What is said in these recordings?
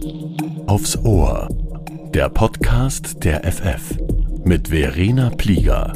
Aufs Ohr. Der Podcast der FF mit Verena Plieger.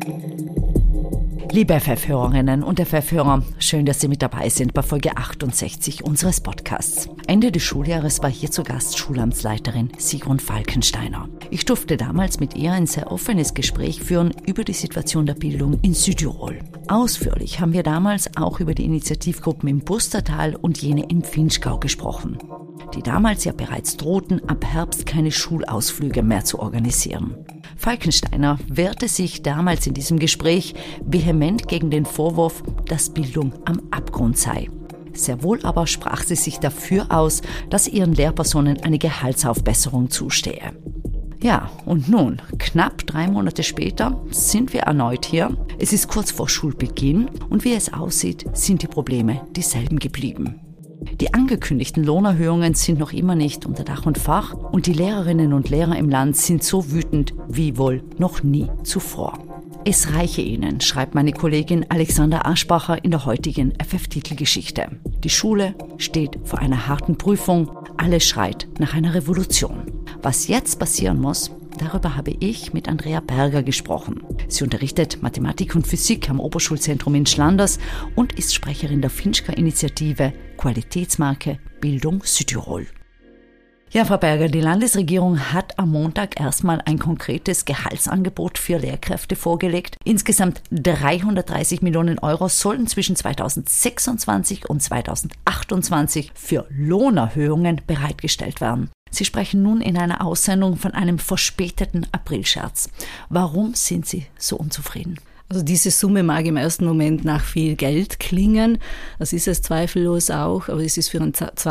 Liebe FF-Hörerinnen und FF-Hörer, schön, dass Sie mit dabei sind bei Folge 68 unseres Podcasts. Ende des Schuljahres war hier zu Gast Schulamtsleiterin Sigrun Falkensteiner. Ich durfte damals mit ihr ein sehr offenes Gespräch führen über die Situation der Bildung in Südtirol. Ausführlich haben wir damals auch über die Initiativgruppen im Pustertal und jene im Vinschgau gesprochen, die damals ja bereits drohten, ab Herbst keine Schulausflüge mehr zu organisieren. Falkensteiner wehrte sich damals in diesem Gespräch vehement gegen den Vorwurf, dass Bildung am Abgrund sei. Sehr wohl aber sprach sie sich dafür aus, dass ihren Lehrpersonen eine Gehaltsaufbesserung zustehe. Ja, und nun, knapp 3 Monate später, sind wir erneut hier. Es ist kurz vor Schulbeginn und wie es aussieht, sind die Probleme dieselben geblieben. Die angekündigten Lohnerhöhungen sind noch immer nicht unter Dach und Fach und die Lehrerinnen und Lehrer im Land sind so wütend wie wohl noch nie zuvor. Es reiche ihnen, schreibt meine Kollegin Alexander Aschbacher in der heutigen FF-Titelgeschichte. Die Schule steht vor einer harten Prüfung, alles schreit nach einer Revolution. Was jetzt passieren muss, darüber habe ich mit Andrea Berger gesprochen. Sie unterrichtet Mathematik und Physik am Oberschulzentrum in Schlanders und ist Sprecherin der Vinschgau-Initiative Qualitätsmarke Bildung Südtirol. Ja, Frau Berger, die Landesregierung hat am Montag erstmal ein konkretes Gehaltsangebot für Lehrkräfte vorgelegt. Insgesamt 330 Millionen Euro sollten zwischen 2026 und 2028 für Lohnerhöhungen bereitgestellt werden. Sie sprechen nun in einer Aussendung von einem verspäteten Aprilscherz. Warum sind Sie so unzufrieden? Also diese Summe mag im ersten Moment nach viel Geld klingen, das ist es zweifellos auch, aber es ist für einen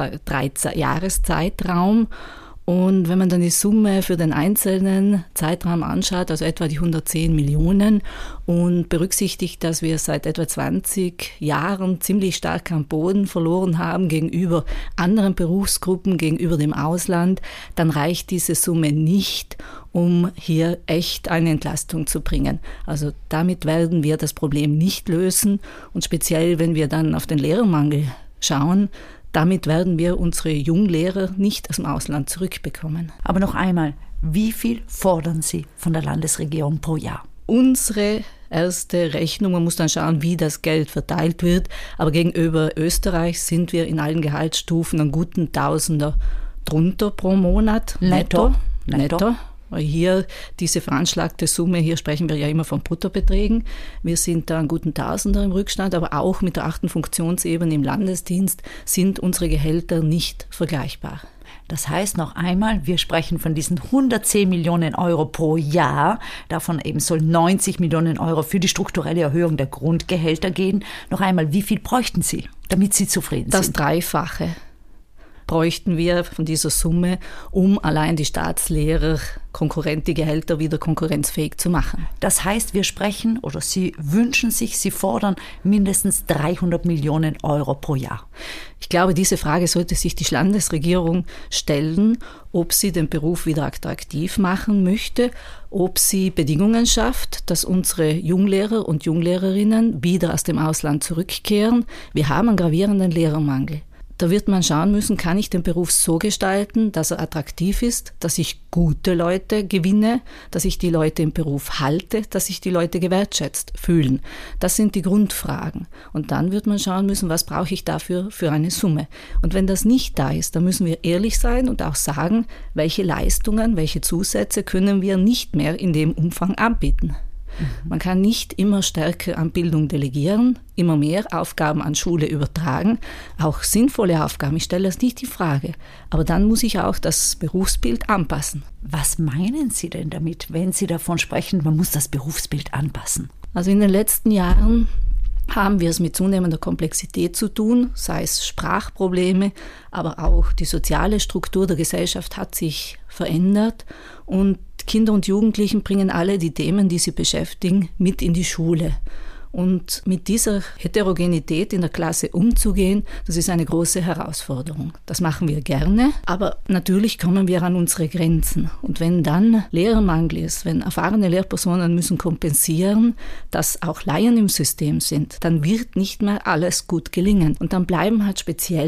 3-Jahres-Zeitraum. Und wenn man dann die Summe für den einzelnen Zeitraum anschaut, also etwa die 110 Millionen und berücksichtigt, dass wir seit etwa 20 Jahren ziemlich stark am Boden verloren haben gegenüber anderen Berufsgruppen, gegenüber dem Ausland, dann reicht diese Summe nicht, um hier echt eine Entlastung zu bringen. Also damit werden wir das Problem nicht lösen und speziell, wenn wir dann auf den Lehrermangel schauen, damit werden wir unsere Junglehrer nicht aus dem Ausland zurückbekommen. Aber noch einmal, wie viel fordern Sie von der Landesregierung pro Jahr? Unsere erste Rechnung, man muss dann schauen, wie das Geld verteilt wird, aber gegenüber Österreich sind wir in allen Gehaltsstufen einen guten Tausender drunter pro Monat. Netto. Hier diese veranschlagte Summe, hier sprechen wir ja immer von Bruttobeträgen. Wir sind da einen guten Tausender im Rückstand, aber auch mit der 8. Funktionsebene im Landesdienst sind unsere Gehälter nicht vergleichbar. Das heißt noch einmal, wir sprechen von diesen 110 Millionen Euro pro Jahr. Davon eben soll 90 Millionen Euro für die strukturelle Erhöhung der Grundgehälter gehen. Noch einmal, wie viel bräuchten Sie, damit Sie zufrieden sind? Das Dreifache bräuchten wir von dieser Summe, um allein die Staatslehrer die Gehälter wieder konkurrenzfähig zu machen. Das heißt, wir sprechen oder Sie wünschen sich, Sie fordern mindestens 300 Millionen Euro pro Jahr. Ich glaube, diese Frage sollte sich die Landesregierung stellen, ob sie den Beruf wieder attraktiv machen möchte, ob sie Bedingungen schafft, dass unsere Junglehrer und Junglehrerinnen wieder aus dem Ausland zurückkehren. Wir haben einen gravierenden Lehrermangel. Da wird man schauen müssen, kann ich den Beruf so gestalten, dass er attraktiv ist, dass ich gute Leute gewinne, dass ich die Leute im Beruf halte, dass sich die Leute gewertschätzt fühlen. Das sind die Grundfragen. Und dann wird man schauen müssen, was brauche ich dafür für eine Summe. Und wenn das nicht da ist, dann müssen wir ehrlich sein und auch sagen, welche Leistungen, welche Zusätze können wir nicht mehr in dem Umfang anbieten. Man kann nicht immer stärker an Bildung delegieren, immer mehr Aufgaben an Schule übertragen, auch sinnvolle Aufgaben, ich stelle das nicht in Frage. Aber dann muss ich auch das Berufsbild anpassen. Was meinen Sie denn damit, wenn Sie davon sprechen, man muss das Berufsbild anpassen? Also in den letzten Jahren haben wir es mit zunehmender Komplexität zu tun, sei es Sprachprobleme, aber auch die soziale Struktur der Gesellschaft hat sich verändert und Kinder und Jugendlichen bringen alle die Themen, die sie beschäftigen, mit in die Schule. Und mit dieser Heterogenität in der Klasse umzugehen, das ist eine große Herausforderung. Das machen wir gerne, aber natürlich kommen wir an unsere Grenzen. Und wenn dann Lehrermangel ist, wenn erfahrene Lehrpersonen müssen kompensieren, dass auch Laien im System sind, dann wird nicht mehr alles gut gelingen. Und dann bleiben halt speziell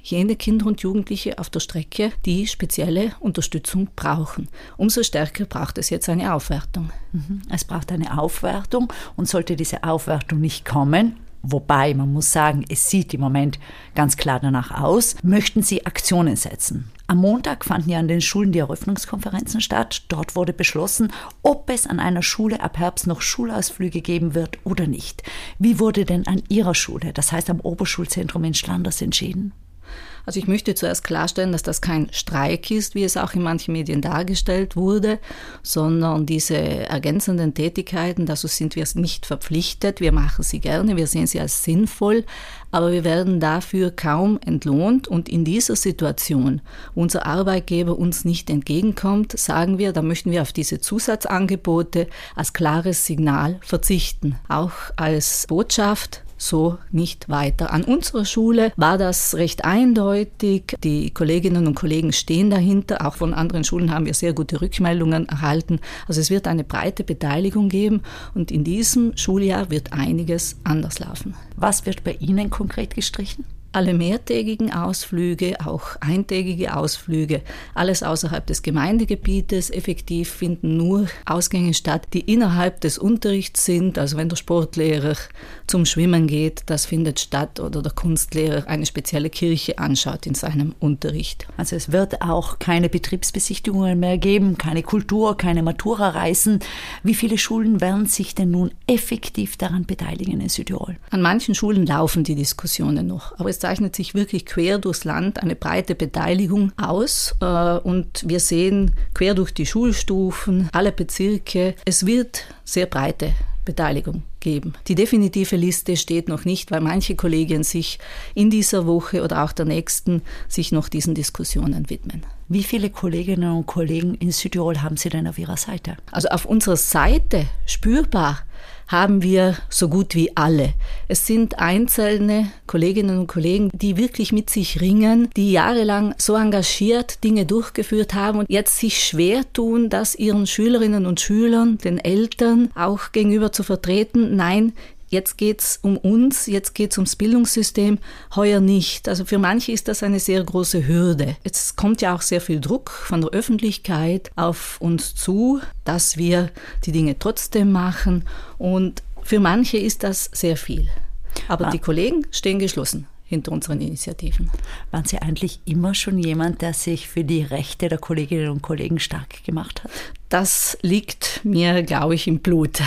jene Kinder und Jugendliche auf der Strecke, die spezielle Unterstützung brauchen. Umso stärker braucht es jetzt eine Aufwertung. Es braucht eine Aufwertung und sollte diese Aufwertung nicht kommen, wobei man muss sagen, es sieht im Moment ganz klar danach aus, möchten Sie Aktionen setzen. Am Montag fanden ja an den Schulen die Eröffnungskonferenzen statt. Dort wurde beschlossen, ob es an einer Schule ab Herbst noch Schulausflüge geben wird oder nicht. Wie wurde denn an Ihrer Schule, das heißt am Oberschulzentrum in Schlanders, entschieden? Also ich möchte zuerst klarstellen, dass das kein Streik ist, wie es auch in manchen Medien dargestellt wurde, sondern diese ergänzenden Tätigkeiten, dazu sind wir nicht verpflichtet. Wir machen sie gerne, wir sehen sie als sinnvoll, aber wir werden dafür kaum entlohnt. Und in dieser Situation, wo unser Arbeitgeber uns nicht entgegenkommt, sagen wir, da möchten wir auf diese Zusatzangebote als klares Signal verzichten, auch als Botschaft. So nicht weiter. An unserer Schule war das recht eindeutig. Die Kolleginnen und Kollegen stehen dahinter. Auch von anderen Schulen haben wir sehr gute Rückmeldungen erhalten. Also es wird eine breite Beteiligung geben und in diesem Schuljahr wird einiges anders laufen. Was wird bei Ihnen konkret gestrichen? Alle mehrtägigen Ausflüge, auch eintägige Ausflüge, alles außerhalb des Gemeindegebietes. Effektiv finden nur Ausgänge statt, die innerhalb des Unterrichts sind. Also wenn der Sportlehrer zum Schwimmen geht, das findet statt, oder der Kunstlehrer eine spezielle Kirche anschaut in seinem Unterricht. Also es wird auch keine Betriebsbesichtigungen mehr geben, keine Kultur, keine Matura-Reisen. Wie viele Schulen werden sich denn nun effektiv daran beteiligen in Südtirol? An manchen Schulen laufen die Diskussionen noch, aber es zeichnet sich wirklich quer durchs Land eine breite Beteiligung aus und wir sehen quer durch die Schulstufen, alle Bezirke, es wird sehr breite Beteiligung geben. Die definitive Liste steht noch nicht, weil manche Kollegien sich in dieser Woche oder auch der nächsten sich noch diesen Diskussionen widmen. Wie viele Kolleginnen und Kollegen in Südtirol haben Sie denn auf Ihrer Seite? Also auf unserer Seite spürbar haben wir so gut wie alle. Es sind einzelne Kolleginnen und Kollegen, die wirklich mit sich ringen, die jahrelang so engagiert Dinge durchgeführt haben und jetzt sich schwer tun, das ihren Schülerinnen und Schülern, den Eltern auch gegenüber zu vertreten. Nein, jetzt geht's um uns, jetzt geht's ums Bildungssystem, heuer nicht. Also für manche ist das eine sehr große Hürde. Es kommt ja auch sehr viel Druck von der Öffentlichkeit auf uns zu, dass wir die Dinge trotzdem machen. Und für manche ist das sehr viel. Aber die Kollegen stehen geschlossen hinter unseren Initiativen. Waren Sie eigentlich immer schon jemand, der sich für die Rechte der Kolleginnen und Kollegen stark gemacht hat? Das liegt mir, glaube ich, im Blut.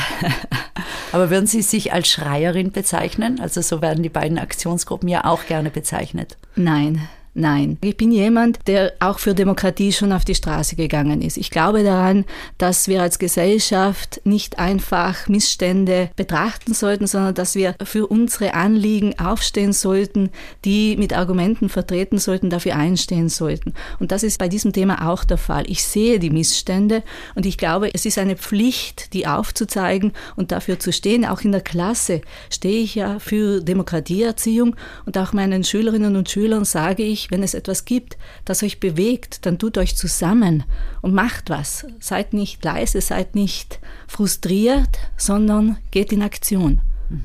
Aber würden Sie sich als Schreierin bezeichnen? Also so werden die beiden Aktionsgruppen ja auch gerne bezeichnet. Nein, ich bin jemand, der auch für Demokratie schon auf die Straße gegangen ist. Ich glaube daran, dass wir als Gesellschaft nicht einfach Missstände betrachten sollten, sondern dass wir für unsere Anliegen aufstehen sollten, die mit Argumenten vertreten sollten, dafür einstehen sollten. Und das ist bei diesem Thema auch der Fall. Ich sehe die Missstände und ich glaube, es ist eine Pflicht, die aufzuzeigen und dafür zu stehen. Auch in der Klasse stehe ich ja für Demokratieerziehung und auch meinen Schülerinnen und Schülern sage ich, wenn es etwas gibt, das euch bewegt, dann tut euch zusammen und macht was. Seid nicht leise, seid nicht frustriert, sondern geht in Aktion.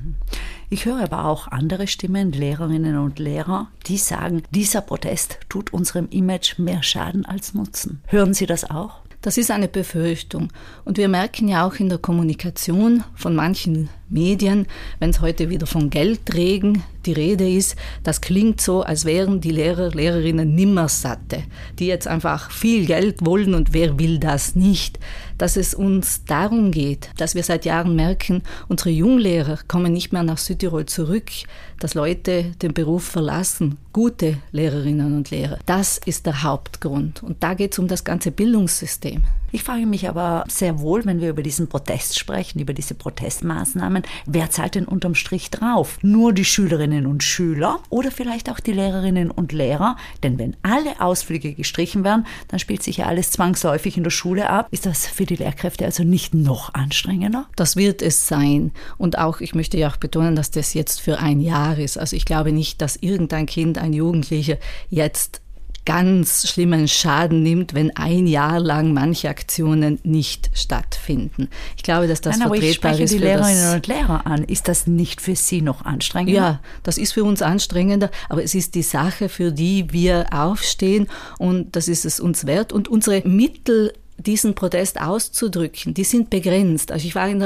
Ich höre aber auch andere Stimmen, Lehrerinnen und Lehrer, die sagen, dieser Protest tut unserem Image mehr Schaden als Nutzen. Hören Sie das auch? Das ist eine Befürchtung. Und wir merken ja auch in der Kommunikation von manchen Medien, wenn es heute wieder von Geldregen die Rede ist, das klingt so, als wären die Lehrer, Lehrerinnen Nimmersatte, die jetzt einfach viel Geld wollen und wer will das nicht. Dass es uns darum geht, dass wir seit Jahren merken, unsere Junglehrer kommen nicht mehr nach Südtirol zurück, dass Leute den Beruf verlassen, gute Lehrerinnen und Lehrer. Das ist der Hauptgrund und da geht es um das ganze Bildungssystem. Ich frage mich aber sehr wohl, wenn wir über diesen Protest sprechen, über diese Protestmaßnahmen, wer zahlt denn unterm Strich drauf? Nur die Schülerinnen und Schüler oder vielleicht auch die Lehrerinnen und Lehrer? Denn wenn alle Ausflüge gestrichen werden, dann spielt sich ja alles zwangsläufig in der Schule ab. Ist das für die Lehrkräfte also nicht noch anstrengender? Das wird es sein. Und auch, ich möchte ja auch betonen, dass das jetzt für ein Jahr ist. Also ich glaube nicht, dass irgendein Kind, ein Jugendlicher jetzt ganz schlimmen Schaden nimmt, wenn ein Jahr lang manche Aktionen nicht stattfinden. Ich glaube, dass das vertretbar ist. Die Lehrerinnen und Lehrer an. Ist das nicht für Sie noch anstrengender? Ja, das ist für uns anstrengender, aber es ist die Sache, für die wir aufstehen, und das ist es uns wert. Und unsere Mittel, diesen Protest auszudrücken, die sind begrenzt. Also ich war in der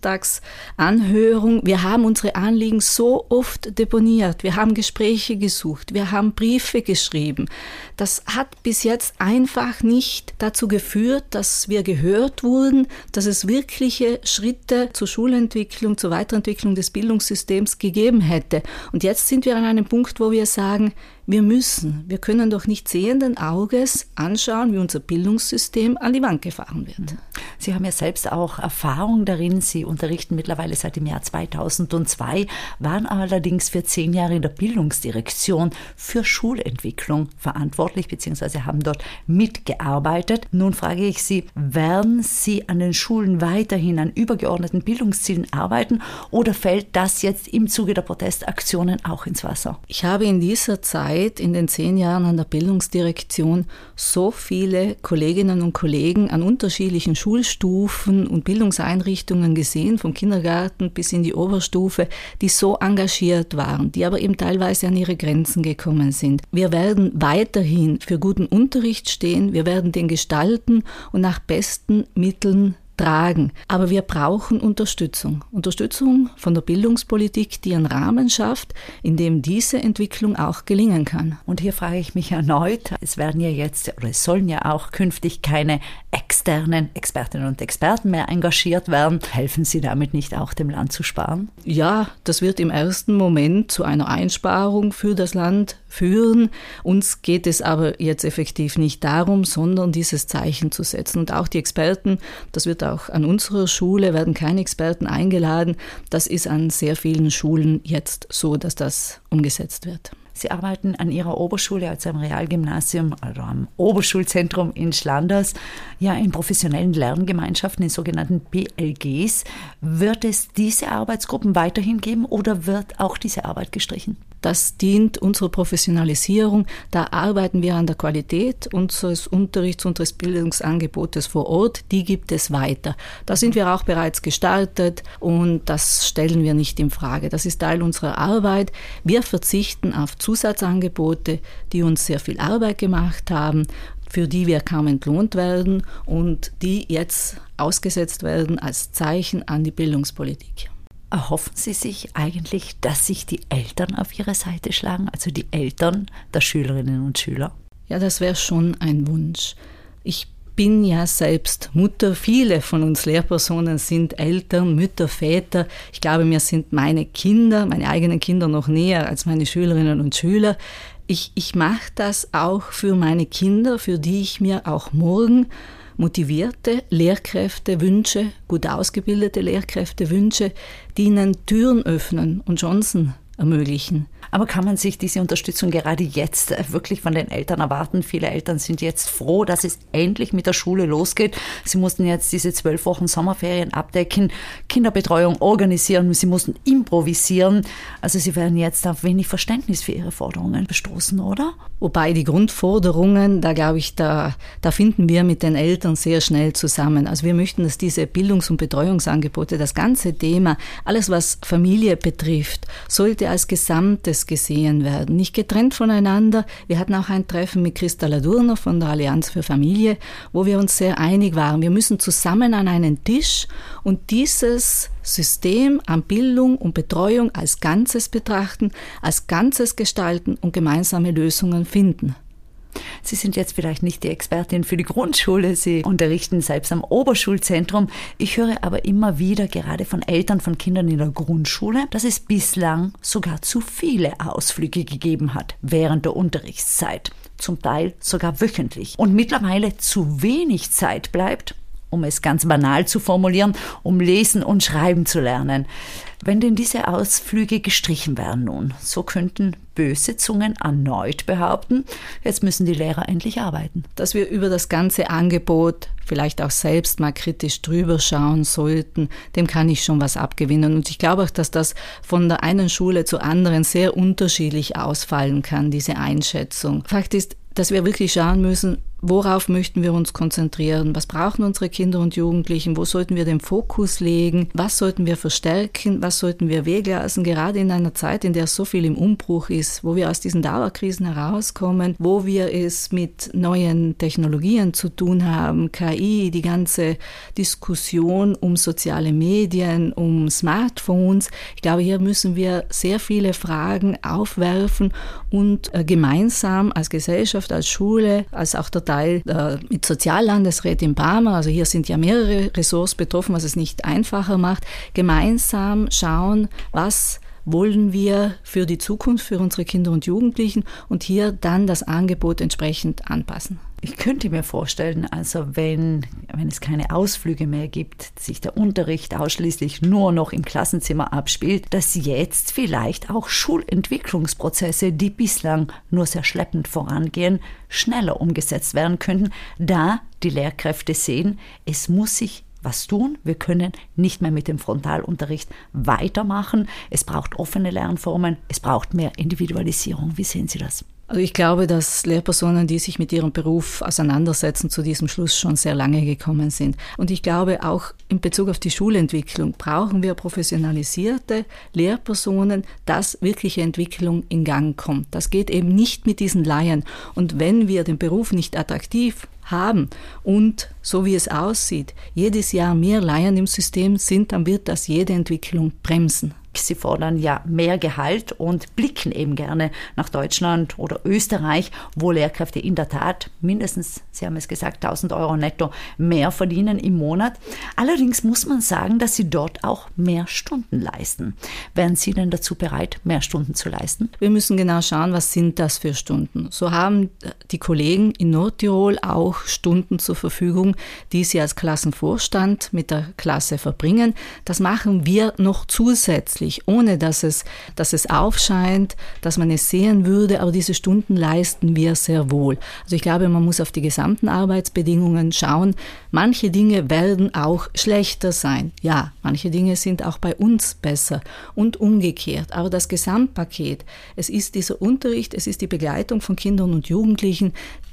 Landtagsanhörung, wir haben unsere Anliegen so oft deponiert, wir haben Gespräche gesucht, wir haben Briefe geschrieben. Das hat bis jetzt einfach nicht dazu geführt, dass wir gehört wurden, dass es wirkliche Schritte zur Schulentwicklung, zur Weiterentwicklung des Bildungssystems gegeben hätte. Und jetzt sind wir an einem Punkt, wo wir sagen, wir können doch nicht sehenden Auges anschauen, wie unser Bildungssystem an die Wand gefahren wird. Sie haben ja selbst auch Erfahrung darin. Sie unterrichten mittlerweile seit dem Jahr 2002, waren allerdings für 10 Jahre in der Bildungsdirektion für Schulentwicklung verantwortlich, beziehungsweise haben dort mitgearbeitet. Nun frage ich Sie, werden Sie an den Schulen weiterhin an übergeordneten Bildungszielen arbeiten oder fällt das jetzt im Zuge der Protestaktionen auch ins Wasser? Ich habe in dieser Zeit, in den 10 Jahren an der Bildungsdirektion, so viele Kolleginnen und Kollegen an unterschiedlichen Schulstufen und Bildungseinrichtungen gesehen, vom Kindergarten bis in die Oberstufe, die so engagiert waren, die aber eben teilweise an ihre Grenzen gekommen sind. Wir werden weiterhin für guten Unterricht stehen, wir werden den gestalten und nach besten Mitteln tragen. Aber wir brauchen Unterstützung. Unterstützung von der Bildungspolitik, die einen Rahmen schafft, in dem diese Entwicklung auch gelingen kann. Und hier frage ich mich erneut, es werden ja jetzt, oder es sollen ja auch künftig keine externen Expertinnen und Experten mehr engagiert werden. Helfen Sie damit nicht auch, dem Land zu sparen? Ja, das wird im ersten Moment zu einer Einsparung für das Land führen. Uns geht es aber jetzt effektiv nicht darum, sondern dieses Zeichen zu setzen. Und auch die Experten, das wird auch an unserer Schule, werden keine Experten eingeladen. Das ist an sehr vielen Schulen jetzt so, dass das umgesetzt wird. Sie arbeiten an Ihrer Oberschule, also am Realgymnasium oder am Oberschulzentrum in Schlanders, ja in professionellen Lerngemeinschaften, in sogenannten PLGs. Wird es diese Arbeitsgruppen weiterhin geben oder wird auch diese Arbeit gestrichen? Das dient unserer Professionalisierung. Da arbeiten wir an der Qualität unseres Unterrichts, unseres Bildungsangebotes vor Ort. Die gibt es weiter. Da sind wir auch bereits gestartet und das stellen wir nicht in Frage. Das ist Teil unserer Arbeit. Wir verzichten auf Zusatzangebote, die uns sehr viel Arbeit gemacht haben, für die wir kaum entlohnt werden und die jetzt ausgesetzt werden als Zeichen an die Bildungspolitik. Erhoffen Sie sich eigentlich, dass sich die Eltern auf Ihre Seite schlagen, also die Eltern der Schülerinnen und Schüler? Ja, das wäre schon ein Wunsch. Ich bin ja selbst Mutter. Viele von uns Lehrpersonen sind Eltern, Mütter, Väter. Ich glaube, mir sind meine Kinder, meine eigenen Kinder noch näher als meine Schülerinnen und Schüler. Ich mache das auch für meine Kinder, für die ich mir auch morgen motivierte Lehrkräfte wünsche, gut ausgebildete Lehrkräfte wünsche, die ihnen Türen öffnen und Chancen ermöglichen. Aber kann man sich diese Unterstützung gerade jetzt wirklich von den Eltern erwarten? Viele Eltern sind jetzt froh, dass es endlich mit der Schule losgeht. Sie mussten jetzt diese 12 Wochen Sommerferien abdecken, Kinderbetreuung organisieren, sie mussten improvisieren. Also sie werden jetzt auf wenig Verständnis für ihre Forderungen bestoßen, oder? Wobei die Grundforderungen, da glaube ich, da finden wir mit den Eltern sehr schnell zusammen. Also wir möchten, dass diese Bildungs- und Betreuungsangebote, das ganze Thema, alles was Familie betrifft, sollte als Gesamtes gesehen werden, nicht getrennt voneinander. Wir hatten auch ein Treffen mit Christa Ladurner von der Allianz für Familie, wo wir uns sehr einig waren. Wir müssen zusammen an einen Tisch und dieses System an Bildung und Betreuung als Ganzes betrachten, als Ganzes gestalten und gemeinsame Lösungen finden. Sie sind jetzt vielleicht nicht die Expertin für die Grundschule, Sie unterrichten selbst am Oberschulzentrum. Ich höre aber immer wieder, gerade von Eltern von Kindern in der Grundschule, dass es bislang sogar zu viele Ausflüge gegeben hat während der Unterrichtszeit, zum Teil sogar wöchentlich. Und mittlerweile zu wenig Zeit bleibt, um es ganz banal zu formulieren, um lesen und schreiben zu lernen. Wenn denn diese Ausflüge gestrichen werden nun, so könnten böse Zungen erneut behaupten, jetzt müssen die Lehrer endlich arbeiten. Dass wir über das ganze Angebot vielleicht auch selbst mal kritisch drüber schauen sollten, dem kann ich schon was abgewinnen. Und ich glaube auch, dass das von der einen Schule zur anderen sehr unterschiedlich ausfallen kann, diese Einschätzung. Fakt ist, dass wir wirklich schauen müssen, worauf möchten wir uns konzentrieren? Was brauchen unsere Kinder und Jugendlichen? Wo sollten wir den Fokus legen? Was sollten wir verstärken? Was sollten wir weglassen? Gerade in einer Zeit, in der so viel im Umbruch ist, wo wir aus diesen Dauerkrisen herauskommen, wo wir es mit neuen Technologien zu tun haben, KI, die ganze Diskussion um soziale Medien, um Smartphones. Ich glaube, hier müssen wir sehr viele Fragen aufwerfen und gemeinsam als Gesellschaft, als Schule, als auch der Teil mit Soziallandesrätin Barmer, also hier sind ja mehrere Ressorts betroffen, was es nicht einfacher macht, gemeinsam schauen, was wollen wir für die Zukunft, für unsere Kinder und Jugendlichen und hier dann das Angebot entsprechend anpassen. Ich könnte mir vorstellen, also wenn es keine Ausflüge mehr gibt, sich der Unterricht ausschließlich nur noch im Klassenzimmer abspielt, dass jetzt vielleicht auch Schulentwicklungsprozesse, die bislang nur sehr schleppend vorangehen, schneller umgesetzt werden könnten, da die Lehrkräfte sehen, es muss sich was tun. Wir können nicht mehr mit dem Frontalunterricht weitermachen. Es braucht offene Lernformen, es braucht mehr Individualisierung. Wie sehen Sie das? Also ich glaube, dass Lehrpersonen, die sich mit ihrem Beruf auseinandersetzen, zu diesem Schluss schon sehr lange gekommen sind. Und ich glaube, auch in Bezug auf die Schulentwicklung brauchen wir professionalisierte Lehrpersonen, dass wirkliche Entwicklung in Gang kommt. Das geht eben nicht mit diesen Laien. Und wenn wir den Beruf nicht attraktiv haben und so wie es aussieht, jedes Jahr mehr Laien im System sind, dann wird das jede Entwicklung bremsen. Sie fordern ja mehr Gehalt und blicken eben gerne nach Deutschland oder Österreich, wo Lehrkräfte in der Tat mindestens, Sie haben es gesagt, 1.000 Euro netto mehr verdienen im Monat. Allerdings muss man sagen, dass sie dort auch mehr Stunden leisten. Wären Sie denn dazu bereit, mehr Stunden zu leisten? Wir müssen genau schauen, was sind das für Stunden. So haben die Kollegen in Nordtirol auch Stunden zur Verfügung, die sie als Klassenvorstand mit der Klasse verbringen. Das machen wir noch zusätzlich, ohne dass es aufscheint, dass man es sehen würde, aber diese Stunden leisten wir sehr wohl. Also ich glaube, man muss auf die gesamten Arbeitsbedingungen schauen. Manche Dinge werden auch schlechter sein. Ja, manche Dinge sind auch bei uns besser und umgekehrt. Aber das Gesamtpaket, es ist dieser Unterricht, es ist die Begleitung von Kindern und Jugendlichen,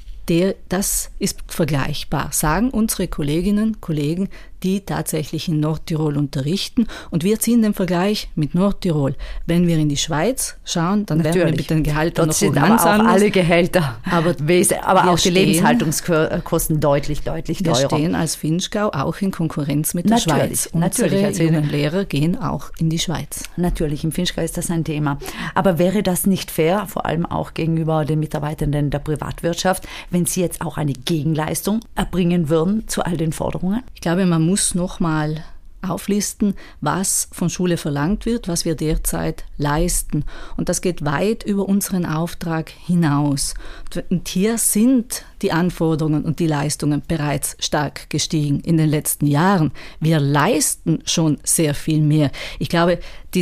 das ist vergleichbar, sagen unsere Kolleginnen und Kollegen, die tatsächlich in Nordtirol unterrichten. Und wir ziehen den Vergleich mit Nordtirol. Wenn wir in die Schweiz schauen, dann werden wir mit den Gehältern noch ganz anders. Aber auch alle Gehälter, aber auch die Lebenshaltungskosten deutlich teurer. Wir stehen als Vinschgau auch in Konkurrenz mit der Schweiz. Unsere jungen Lehrer gehen auch in die Schweiz. Natürlich, im Vinschgau ist das ein Thema. Aber wäre das nicht fair, vor allem auch gegenüber den Mitarbeitenden der Privatwirtschaft, wenn Sie jetzt auch eine Gegenleistung erbringen würden zu all den Forderungen? Ich glaube, man muss nochmal auflisten, was von Schule verlangt wird, was wir derzeit leisten. Und das geht weit über unseren Auftrag hinaus. Und hier sind die Anforderungen und die Leistungen bereits stark gestiegen in den letzten Jahren. Wir leisten schon sehr viel mehr. Ich glaube,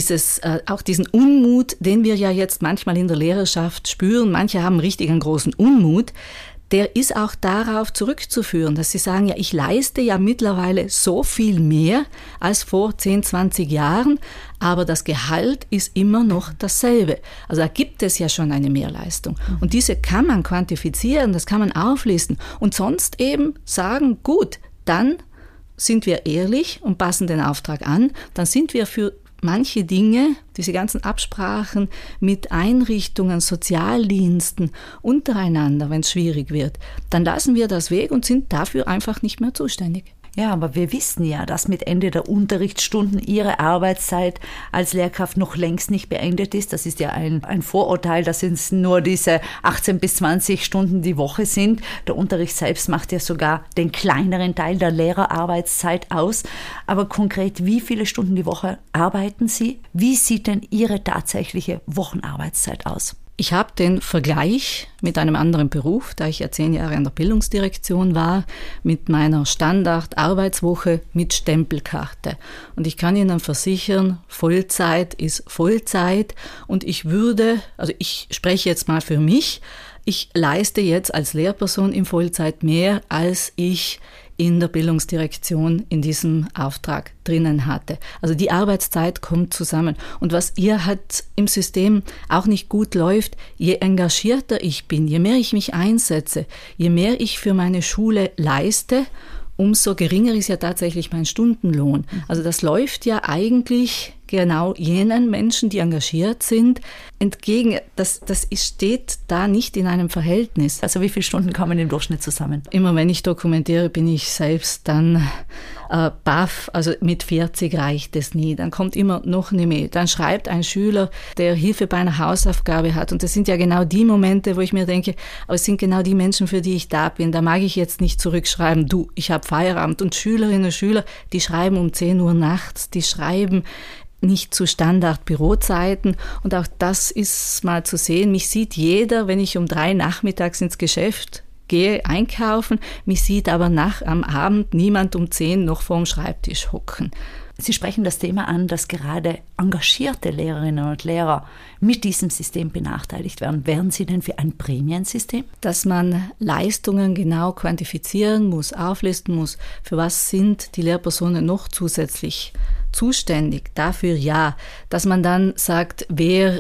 auch diesen Unmut, den wir ja jetzt manchmal in der Lehrerschaft spüren, manche haben richtig einen großen Unmut, der ist auch darauf zurückzuführen, dass sie sagen, ja, ich leiste ja mittlerweile so viel mehr als vor 10, 20 Jahren, aber das Gehalt ist immer noch dasselbe. Also da gibt es ja schon eine Mehrleistung. Und diese kann man quantifizieren, das kann man auflisten und sonst eben sagen, gut, dann sind wir ehrlich und passen den Auftrag an, dann sind wir für manche Dinge, diese ganzen Absprachen mit Einrichtungen, Sozialdiensten untereinander, wenn es schwierig wird, dann lassen wir das weg und sind dafür einfach nicht mehr zuständig. Ja, aber wir wissen ja, dass mit Ende der Unterrichtsstunden Ihre Arbeitszeit als Lehrkraft noch längst nicht beendet ist. Das ist ja ein Vorurteil, dass es nur diese 18 bis 20 Stunden die Woche sind. Der Unterricht selbst macht ja sogar den kleineren Teil der Lehrerarbeitszeit aus. Aber konkret, wie viele Stunden die Woche arbeiten Sie? Wie sieht denn Ihre tatsächliche Wochenarbeitszeit aus? Ich habe den Vergleich mit einem anderen Beruf, da ich ja 10 Jahre an der Bildungsdirektion war, mit meiner Standardarbeitswoche mit Stempelkarte. Und ich kann Ihnen versichern, Vollzeit ist Vollzeit. Und ich spreche jetzt mal für mich, ich leiste jetzt als Lehrperson in Vollzeit mehr, als ich in der Bildungsdirektion in diesem Auftrag drinnen hatte. Also die Arbeitszeit kommt zusammen. Und was hier halt im System auch nicht gut läuft, je engagierter ich bin, je mehr ich mich einsetze, je mehr ich für meine Schule leiste, umso geringer ist ja tatsächlich mein Stundenlohn. Also das läuft ja eigentlich genau jenen Menschen, die engagiert sind, entgegen. Das steht da nicht in einem Verhältnis. Also wie viele Stunden kommen im Durchschnitt zusammen? Immer wenn ich dokumentiere, bin ich selbst dann baff. Also mit 40 reicht es nie. Dann kommt immer noch eine Mail. Dann schreibt ein Schüler, der Hilfe bei einer Hausaufgabe hat. Und das sind ja genau die Momente, wo ich mir denke, aber es sind genau die Menschen, für die ich da bin. Da mag ich jetzt nicht zurückschreiben, du, ich habe Feierabend. Und Schülerinnen und Schüler, die schreiben um 10 Uhr nachts, die schreiben nicht zu Standard-Bürozeiten. Und auch das ist mal zu sehen. Mich sieht jeder, wenn ich um 3 nachmittags ins Geschäft gehe, einkaufen. Mich sieht aber am Abend niemand um 10 noch vorm Schreibtisch hocken. Sie sprechen das Thema an, dass gerade engagierte Lehrerinnen und Lehrer mit diesem System benachteiligt werden. Wären Sie denn für ein Prämiensystem? Dass man Leistungen genau quantifizieren muss, auflisten muss. Für was sind die Lehrpersonen noch zusätzlich zuständig? Dafür ja. Dass man dann sagt, wer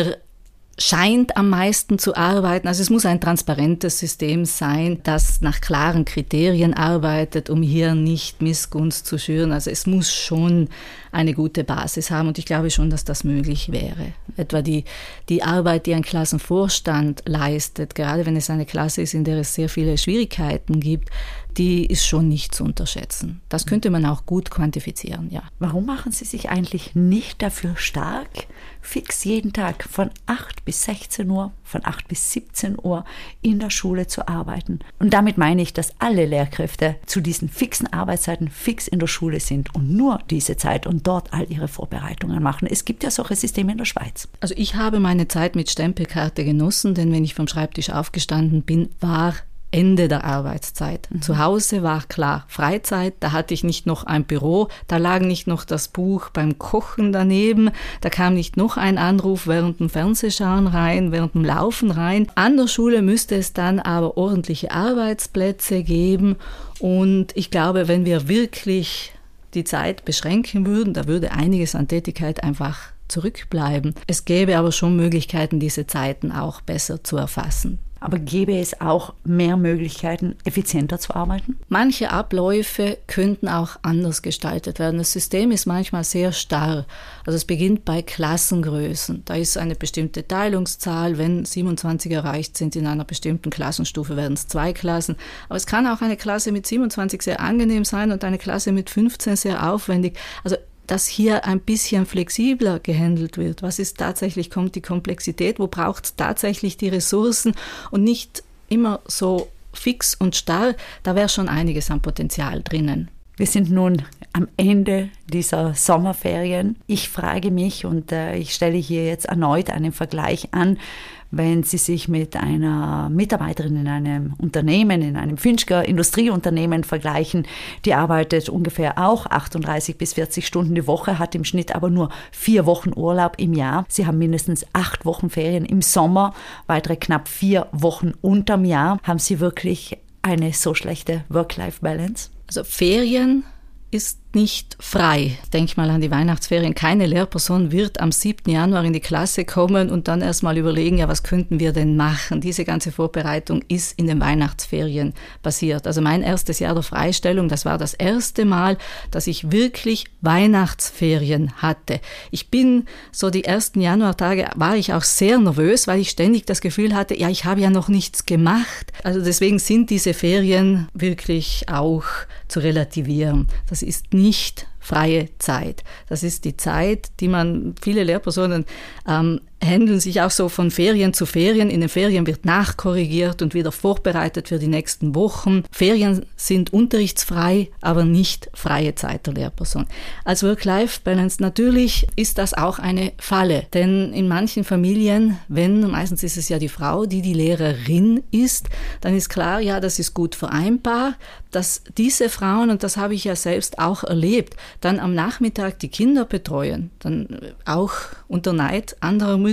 scheint am meisten zu arbeiten. Also es muss ein transparentes System sein, das nach klaren Kriterien arbeitet, um hier nicht Missgunst zu schüren. Also es muss schon eine gute Basis haben und ich glaube schon, dass das möglich wäre. Etwa die Arbeit, die ein Klassenvorstand leistet, gerade wenn es eine Klasse ist, in der es sehr viele Schwierigkeiten gibt, die ist schon nicht zu unterschätzen. Das könnte man auch gut quantifizieren, ja. Warum machen Sie sich eigentlich nicht dafür stark, fix jeden Tag von 8 bis 16 Uhr, von 8 bis 17 Uhr in der Schule zu arbeiten? Und damit meine ich, dass alle Lehrkräfte zu diesen fixen Arbeitszeiten fix in der Schule sind und nur diese Zeit und dort all ihre Vorbereitungen machen. Es gibt ja solche Systeme in der Schweiz. Also ich habe meine Zeit mit Stempelkarte genossen, denn wenn ich vom Schreibtisch aufgestanden bin, war Ende der Arbeitszeit. Zu Hause war klar Freizeit, da hatte ich nicht noch ein Büro, da lag nicht noch das Buch beim Kochen daneben, da kam nicht noch ein Anruf während dem Fernsehschauen rein, während dem Laufen rein. An der Schule müsste es dann aber ordentliche Arbeitsplätze geben und ich glaube, wenn wir wirklich die Zeit beschränken würden, da würde einiges an Tätigkeit einfach zurückbleiben. Es gäbe aber schon Möglichkeiten, diese Zeiten auch besser zu erfassen. Aber gäbe es auch mehr Möglichkeiten, effizienter zu arbeiten? Manche Abläufe könnten auch anders gestaltet werden. Das System ist manchmal sehr starr. Also es beginnt bei Klassengrößen. Da ist eine bestimmte Teilungszahl. Wenn 27 erreicht sind in einer bestimmten Klassenstufe, werden es 2 Klassen. Aber es kann auch eine Klasse mit 27 sehr angenehm sein und eine Klasse mit 15 sehr aufwendig. Also dass hier ein bisschen flexibler gehandelt wird. Was ist tatsächlich, kommt die Komplexität, wo braucht es tatsächlich die Ressourcen und nicht immer so fix und starr, da wäre schon einiges an Potenzial drinnen. Wir sind nun am Ende dieser Sommerferien. Ich frage mich und ich stelle hier jetzt erneut einen Vergleich an, wenn Sie sich mit einer Mitarbeiterin in einem Unternehmen, in einem Finchker Industrieunternehmen vergleichen, die arbeitet ungefähr auch 38 bis 40 Stunden die Woche, hat im Schnitt aber nur 4 Wochen Urlaub im Jahr. Sie haben mindestens 8 Wochen Ferien im Sommer, weitere knapp 4 Wochen unterm Jahr. Haben Sie wirklich eine so schlechte Work-Life-Balance? Also Ferien ist nicht frei. Denk mal an die Weihnachtsferien. Keine Lehrperson wird am 7. Januar in die Klasse kommen und dann erstmal überlegen, ja, was könnten wir denn machen? Diese ganze Vorbereitung ist in den Weihnachtsferien passiert. Also mein erstes Jahr der Freistellung, das war das erste Mal, dass ich wirklich Weihnachtsferien hatte. Ich bin so die ersten Januartage, war ich auch sehr nervös, weil ich ständig das Gefühl hatte, ja, ich habe ja noch nichts gemacht. Also deswegen sind diese Ferien wirklich auch zu relativieren. Das ist nicht freie Zeit. Das ist die Zeit, die viele Lehrpersonen handeln sich auch so von Ferien zu Ferien. In den Ferien wird nachkorrigiert und wieder vorbereitet für die nächsten Wochen. Ferien sind unterrichtsfrei, aber nicht freie Zeit der Lehrperson. Als Work-Life-Balance natürlich ist das auch eine Falle, denn in manchen Familien, meistens ist es ja die Frau, die Lehrerin ist, dann ist klar, ja, das ist gut vereinbar, dass diese Frauen, und das habe ich ja selbst auch erlebt, dann am Nachmittag die Kinder betreuen, dann auch unter Neid anderer Mütter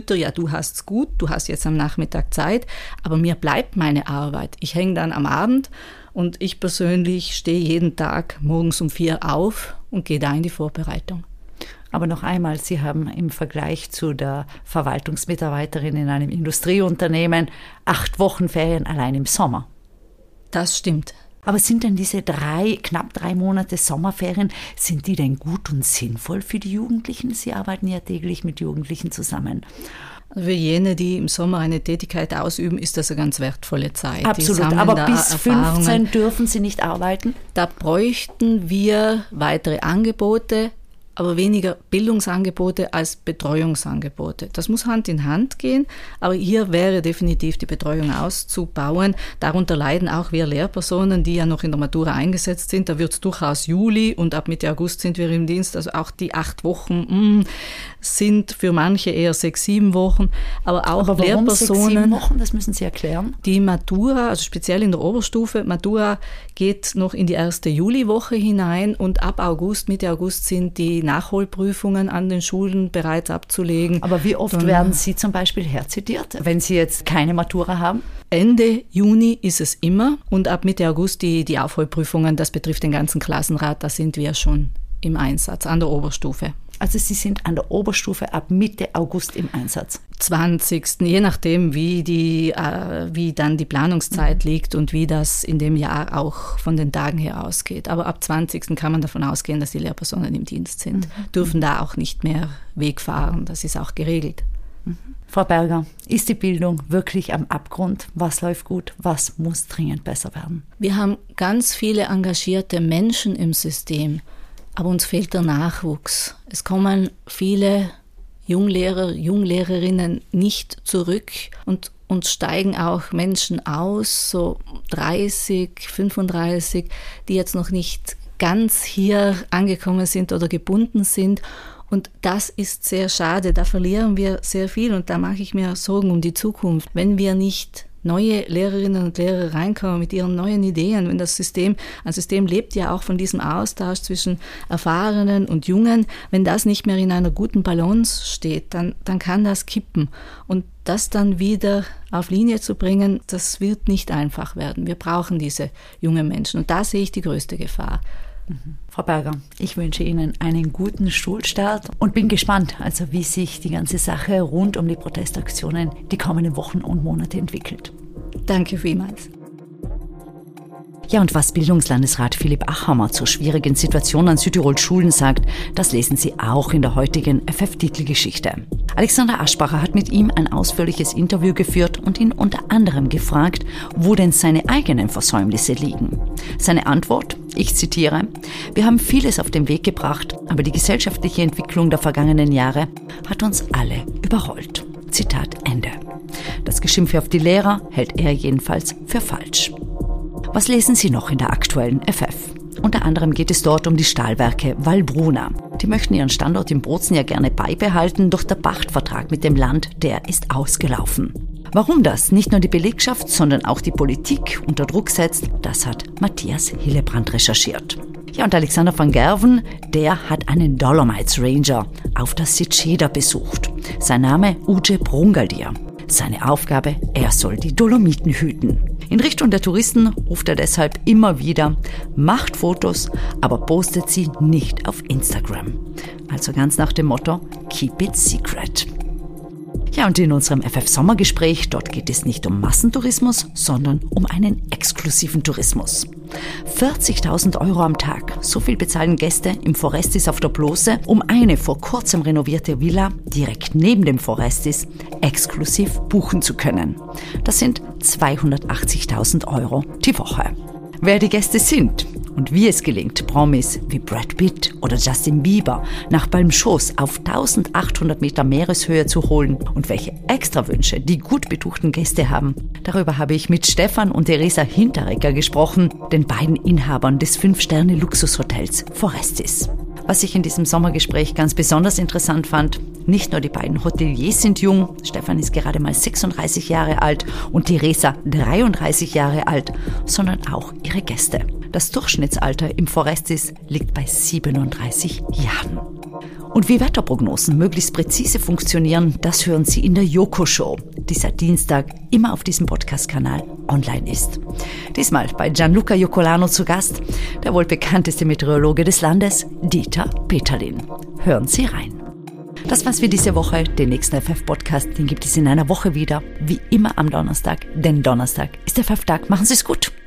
Mütter, ja, du hast's gut, du hast jetzt am Nachmittag Zeit, aber mir bleibt meine Arbeit. Ich hänge dann am Abend und ich persönlich stehe jeden Tag morgens um 4 auf und gehe da in die Vorbereitung. Aber noch einmal, Sie haben im Vergleich zu der Verwaltungsmitarbeiterin in einem Industrieunternehmen 8 Wochen Ferien allein im Sommer. Das stimmt. Aber sind denn diese knapp 3 Monate Sommerferien, sind die denn gut und sinnvoll für die Jugendlichen? Sie arbeiten ja täglich mit Jugendlichen zusammen. Für jene, die im Sommer eine Tätigkeit ausüben, ist das eine ganz wertvolle Zeit. Absolut, aber bis 15 dürfen sie nicht arbeiten? Da bräuchten wir weitere Angebote, aber weniger Bildungsangebote als Betreuungsangebote. Das muss Hand in Hand gehen, aber hier wäre definitiv die Betreuung auszubauen. Darunter leiden auch wir Lehrpersonen, die ja noch in der Matura eingesetzt sind. Da wird es durchaus Juli und ab Mitte August sind wir im Dienst. Also auch die 8 Wochen sind für manche eher 6, 7 Wochen. Aber warum Lehrpersonen, 6, 7 Wochen? Das müssen Sie erklären. Die Matura, also speziell in der Oberstufe, Matura geht noch in die erste Juliwoche hinein und ab August, Mitte August sind die Nachholprüfungen an den Schulen bereits abzulegen. Aber wie oft werden Sie zum Beispiel herzitiert, wenn Sie jetzt keine Matura haben? Ende Juni ist es immer und ab Mitte August die Aufholprüfungen, das betrifft den ganzen Klassenrat, da sind wir schon im Einsatz an der Oberstufe. Also Sie sind an der Oberstufe ab Mitte August im Einsatz? 20. Je nachdem, wie dann die Planungszeit liegt und wie das in dem Jahr auch von den Tagen her ausgeht. Aber ab 20. kann man davon ausgehen, dass die Lehrpersonen im Dienst sind. Dürfen da auch nicht mehr Weg fahren. Das ist auch geregelt. Frau Berger, ist die Bildung wirklich am Abgrund? Was läuft gut? Was muss dringend besser werden? Wir haben ganz viele engagierte Menschen im System. Aber uns fehlt der Nachwuchs. Es kommen viele Junglehrer, Junglehrerinnen nicht zurück und uns steigen auch Menschen aus, so 30, 35, die jetzt noch nicht ganz hier angekommen sind oder gebunden sind. Und das ist sehr schade, da verlieren wir sehr viel und da mache ich mir Sorgen um die Zukunft. Wenn wir nicht neue Lehrerinnen und Lehrer reinkommen mit ihren neuen Ideen, wenn ein System lebt ja auch von diesem Austausch zwischen Erfahrenen und Jungen, wenn das nicht mehr in einer guten Balance steht, dann kann das kippen. Und das dann wieder auf Linie zu bringen, das wird nicht einfach werden. Wir brauchen diese jungen Menschen und da sehe ich die größte Gefahr. Frau Berger, ich wünsche Ihnen einen guten Schulstart und bin gespannt, also wie sich die ganze Sache rund um die Protestaktionen die kommenden Wochen und Monate entwickelt. Danke vielmals. Ja, und was Bildungslandesrat Philipp Achammer zur schwierigen Situation an Südtirols Schulen sagt, das lesen Sie auch in der heutigen FF-Titelgeschichte. Alexander Aschbacher hat mit ihm ein ausführliches Interview geführt und ihn unter anderem gefragt, wo denn seine eigenen Versäumnisse liegen. Seine Antwort, ich zitiere, wir haben vieles auf den Weg gebracht, aber die gesellschaftliche Entwicklung der vergangenen Jahre hat uns alle überrollt. Zitat Ende. Das Geschimpfe auf die Lehrer hält er jedenfalls für falsch. Was lesen Sie noch in der aktuellen FF? Unter anderem geht es dort um die Stahlwerke Wallbruna. Die möchten ihren Standort in Bozen ja gerne beibehalten, doch der Pachtvertrag mit dem Land, der ist ausgelaufen. Warum das nicht nur die Belegschaft, sondern auch die Politik unter Druck setzt, das hat Matthias Hillebrand recherchiert. Ja, und Alexander van Gerven, der hat einen Dolomites Ranger auf der Sitscheda besucht. Sein Name Uwe Brungaldier. Seine Aufgabe, er soll die Dolomiten hüten. In Richtung der Touristen ruft er deshalb immer wieder, macht Fotos, aber postet sie nicht auf Instagram. Also ganz nach dem Motto, keep it secret. Ja, und in unserem FF-Sommergespräch, dort geht es nicht um Massentourismus, sondern um einen exklusiven Tourismus. 40.000 € am Tag, so viel bezahlen Gäste im Forestis auf der Blose, um eine vor kurzem renovierte Villa direkt neben dem Forestis exklusiv buchen zu können. Das sind 280.000 € die Woche. Wer die Gäste sind und wie es gelingt, Promis wie Brad Pitt oder Justin Bieber nach Balmschoß auf 1800 Meter Meereshöhe zu holen und welche Extrawünsche die gut betuchten Gäste haben, darüber habe ich mit Stefan und Theresa Hinteregger gesprochen, den beiden Inhabern des 5-Sterne-Luxushotels Forestis. Was ich in diesem Sommergespräch ganz besonders interessant fand, nicht nur die beiden Hoteliers sind jung, Stefan ist gerade mal 36 Jahre alt und Theresa 33 Jahre alt, sondern auch ihre Gäste. Das Durchschnittsalter im Forestis liegt bei 37 Jahren. Und wie Wetterprognosen möglichst präzise funktionieren, das hören Sie in der Joko-Show, die seit Dienstag immer auf diesem Podcast-Kanal online ist. Diesmal bei Gianluca Jocolano zu Gast, der wohl bekannteste Meteorologe des Landes, Dieter Peterlin. Hören Sie rein. Das war's für diese Woche. Den nächsten FF-Podcast, den gibt es in einer Woche wieder, wie immer am Donnerstag. Denn Donnerstag ist der FF-Tag. Machen Sie es gut.